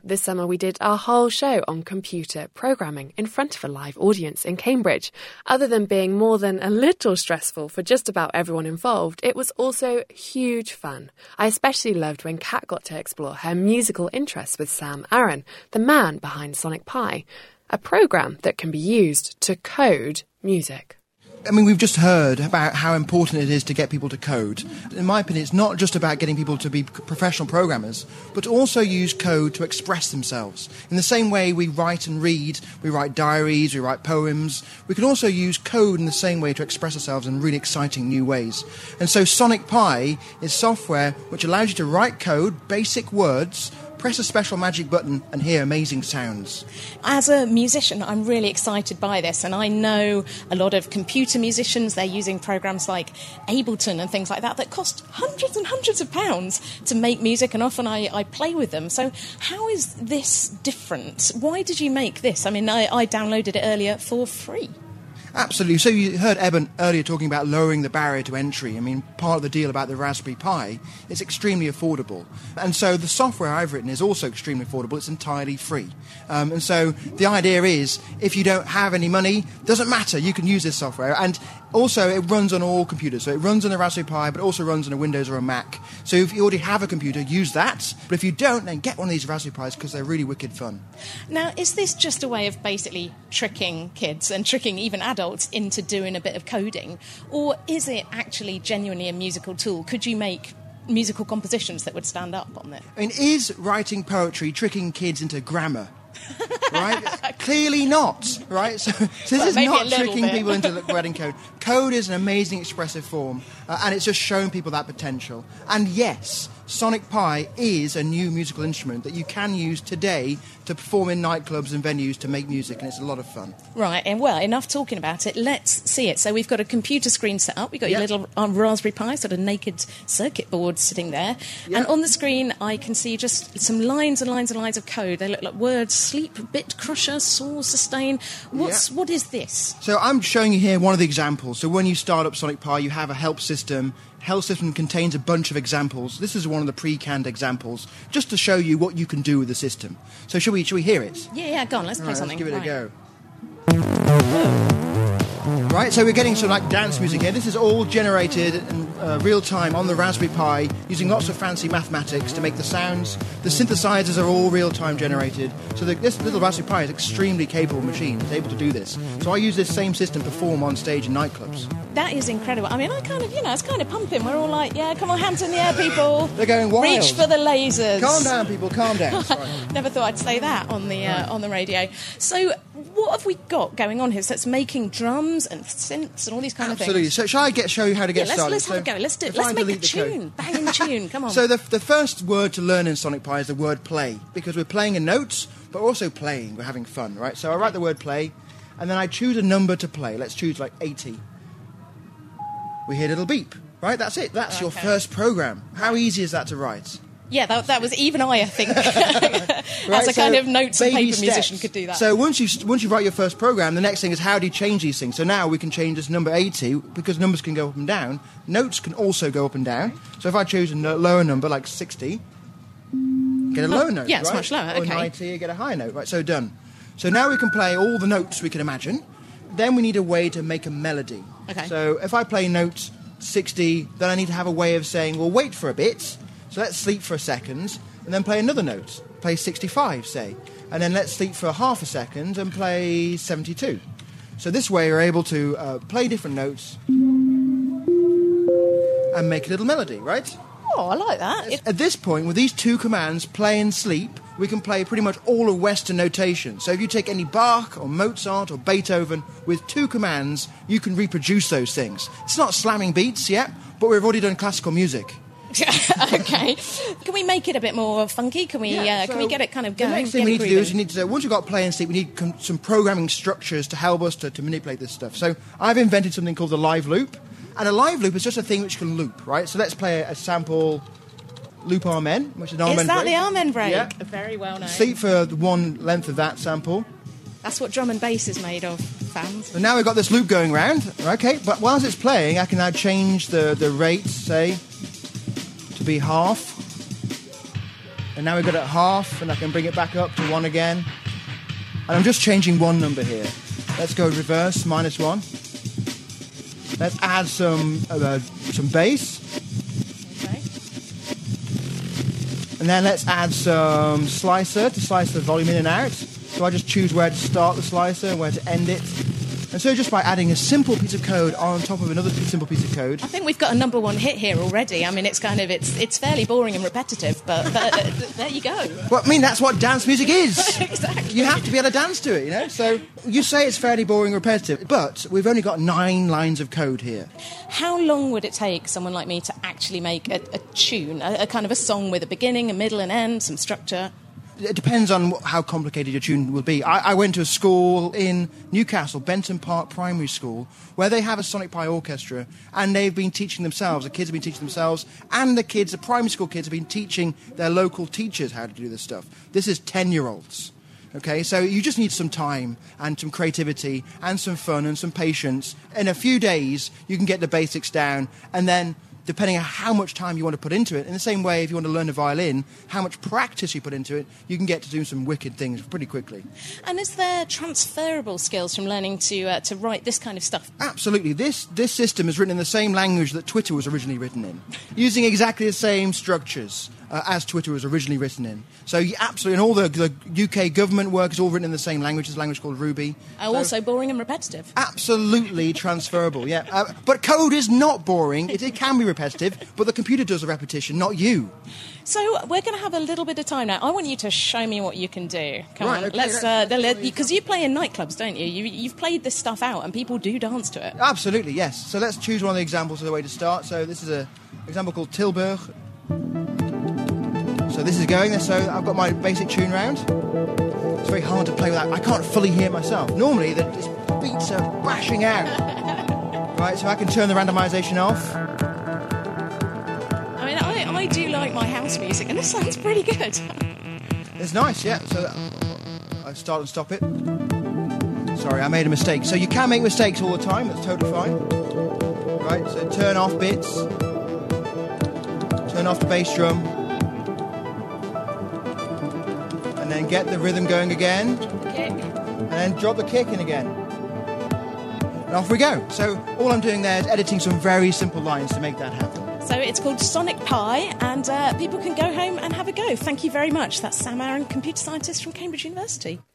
This summer we did a whole show on computer programming in front of a live audience in Cambridge. Other than being more than a little stressful for just about everyone involved, it was also huge fun. I especially loved when Kat got to explore her musical interests with Sam Aaron, the man behind Sonic Pi, a program that can be used to code music. I mean, we've just heard about how important it is to get people to code. In my opinion, it's not just about getting people to be professional programmers, but to also use code to express themselves. In the same way we write and read, we write diaries, we write poems, we can also use code in the same way to express ourselves in really exciting new ways. And so Sonic Pi is software which allows you to write code, basic words, press a special magic button and hear amazing sounds. As a musician, I'm really excited by this, and I know a lot of computer musicians, they're using programs like Ableton and things like that that cost hundreds and hundreds of pounds to make music, and often I play with them. So how is this different? Why did you make this? I mean, I downloaded it earlier for free. Absolutely. So you heard Eben earlier talking about lowering the barrier to entry. I mean, part of the deal about the Raspberry Pi is extremely affordable. And so the software I've written is also extremely affordable. It's entirely free. And so the idea is, if you don't have any money, doesn't matter, you can use this software. And also, it runs on all computers. So it runs on a Raspberry Pi, but also runs on a Windows or a Mac. So if you already have a computer, use that. But if you don't, then get one of these Raspberry Pis because they're really wicked fun. Now, is this just a way of basically tricking kids and tricking even adults into doing a bit of coding? Or is it actually genuinely a musical tool? Could you make musical compositions that would stand up on it? I mean, is writing poetry tricking kids into grammar? Right? Clearly not, right? So this is not tricking people into writing code. Code is an amazing expressive form, and it's just showing people that potential. And yes, Sonic Pi is a new musical instrument that you can use today to perform in nightclubs and venues to make music, and it's a lot of fun. Right, and well, enough talking about it. Let's see it. So we've got a computer screen set up. We've got your little Raspberry Pi, sort of naked circuit board sitting there. Yep. And on the screen, I can see just some lines and lines and lines of code. They look like words: sleep, bit crusher, saw, sustain. What is this? So I'm showing you here one of the examples. So when you start up Sonic Pi, you have a help system. Help system contains a bunch of examples. This is one of the pre-canned examples, just to show you what you can do with the system. So should we hear it? Yeah, go on, let's play something. Let's give it a go. Right, so we're getting some like dance music here. This is all generated in real time on the Raspberry Pi using lots of fancy mathematics to make the sounds. The synthesizers are all real time generated. So this little Raspberry Pi is an extremely capable machine. It's able to do this. So I use this same system to perform on stage in nightclubs. That is incredible. I mean, I kind of, it's kind of pumping. We're all like, yeah, come on, hands in the air, people. They're going wild. Reach for the lasers. Calm down, people, calm down. Never thought I'd say that on the radio. So what have we got going on here? So it's making drums and synths and all these kind of things. Absolutely. So shall I show you how to get started? Let's have a go. Let's do it. Let's make a tune. Banging tune. Come on. So the first word to learn in Sonic Pi is the word play, because we're playing a note, but we're also playing. We're having fun, right? So I write the word play, and then I choose a number to play. Let's choose like 80. We hear a little beep, right? That's it. That's your first program. How easy is that to write? Yeah, that was even I think. As a kind of notes and paper musician could do that. So once you write your first program, the next thing is how do you change these things? So now we can change this number 80, because numbers can go up and down. Notes can also go up and down. So if I choose a lower number, like 60, get a lower note, yeah, it's right? much lower, Or okay. 90, you get a high note, right? So done. So now we can play all the notes we can imagine. Then we need a way to make a melody. Okay. So if I play note 60, then I need to have a way of saying, well, wait for a bit. So let's sleep for a second, and then play another note. Play 65, say. And then let's sleep for half a second and play 72. So this way we're able to play different notes and make a little melody, right? Oh, I like that. At this point, with these two commands, play and sleep, we can play pretty much all of Western notation. So if you take any Bach or Mozart or Beethoven, with two commands, you can reproduce those things. It's not slamming beats yet, but we've already done classical music. Okay. Can we make it a bit more funky? Can we get it kind of going? The next thing we need to do is once we've got play and sleep, we need some programming structures to help us to manipulate this stuff. So I've invented something called the live loop. And a live loop is just a thing which can loop, right? So let's play a sample loop Amen, which is an Amen break. Is that the Amen break? Yeah. Very well known. Sleep for the one length of that sample. That's what drum and bass is made of, fans. So now we've got this loop going round. Okay, but whilst it's playing, I can now change the rate, say, to be half. And now we've got it at half, and I can bring it back up to 1 again. And I'm just changing one number here. Let's go reverse, -1. Let's add some bass. Okay. And then let's add some slicer to slice the volume in and out. So I just choose where to start the slicer and where to end it. And so just by adding a simple piece of code on top of another simple piece of code... I think we've got a number one hit here already. I mean, it's fairly boring and repetitive, but there you go. Well, I mean, that's what dance music is. Exactly. You have to be able to dance to it, you know? So you say it's fairly boring and repetitive, but we've only got 9 lines of code here. How long would it take someone like me to actually make a tune, a kind of a song with a beginning, a middle, and end, some structure? It depends on how complicated your tune will be. I went to a school in Newcastle, Benton Park Primary School, where they have a Sonic Pi orchestra, and they've been teaching themselves. The kids have been teaching themselves, and the primary school kids have been teaching their local teachers how to do this stuff. This is 10-year-olds. Okay, so you just need some time and some creativity and some fun and some patience. In a few days, you can get the basics down, and then depending on how much time you want to put into it. In the same way, if you want to learn the violin, how much practice you put into it, you can get to do some wicked things pretty quickly. And is there transferable skills from learning to write this kind of stuff? Absolutely. This system is written in the same language that Twitter was originally written in, using exactly the same structures as Twitter was originally written in. So absolutely, and all the UK government work is all written in the same language. It's a language called Ruby. Also boring and repetitive. Absolutely transferable, yeah. But code is not boring. It can be repetitive, but the computer does the repetition, not you. So we're going to have a little bit of time now. I want you to show me what you can do. Come on, okay, let's. Because you play in nightclubs, don't you? You've played this stuff out, and people do dance to it. Absolutely, yes. So let's choose one of the examples of the way to start. So this is an example called Tilburg. So this is going. So I've got my basic tune round. It's very hard to play with that. I can't fully hear myself. Normally, the beats are bashing out. Right, so I can turn the randomization off. I mean, I do like my house music, and this sounds pretty good. It's nice, yeah. So I start and stop it. Sorry, I made a mistake. So you can make mistakes all the time. That's totally fine. Right, so turn off bits. Turn off the bass drum. And then get the rhythm going again. Kick. And then drop the kick in again. And off we go. So all I'm doing there is editing some very simple lines to make that happen. So it's called Sonic Pi, and people can go home and have a go. Thank you very much. That's Sam Aaron, computer scientist from Cambridge University.